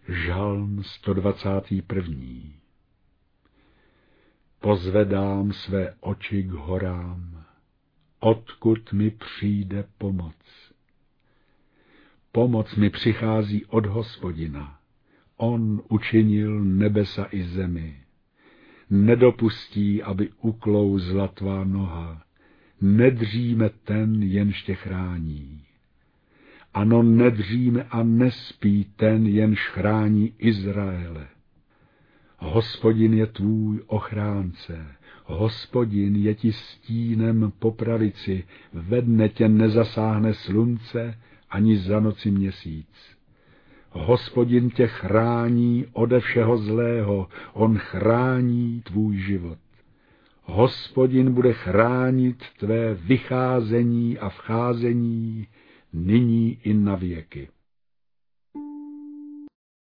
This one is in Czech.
Žalm 121. Pozvedám své oči k horám, odkud mi přijde pomoc. Pomoc mi přichází od Hospodina, on učinil nebesa i zemi. Nedopustí, aby uklouzla tvá noha, nedříme ten, jenž tě chrání. Ano, nedříme a nespí ten, jenž chrání Izraele. Hospodin je tvůj ochránce, Hospodin je ti stínem po pravici, ve dne tě nezasáhne slunce, ani za noci měsíc. Hospodin tě chrání ode všeho zlého, on chrání tvůj život. Hospodin bude chránit tvé vycházení a vcházení, nyní i na věky.